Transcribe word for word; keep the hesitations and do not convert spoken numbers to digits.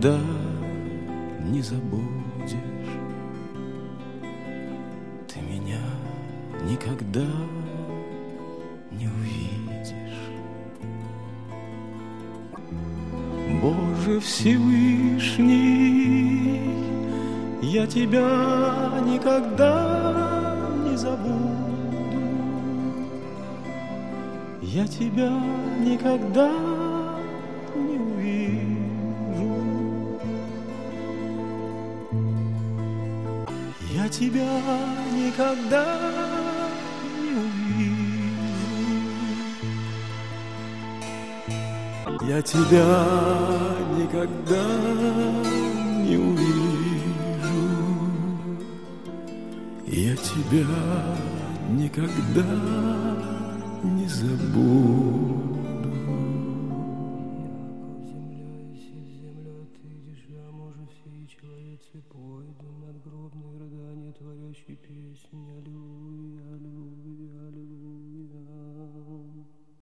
никогда не забудешь, ты меня никогда не увидишь. Боже Всевышний, я тебя никогда не забуду, я тебя никогда не увижу, я тебя никогда не увижу, я тебя никогда не увижу, я тебя никогда не забуду. Пойду надгробные рыдания, творящие песнь, аллилуйя.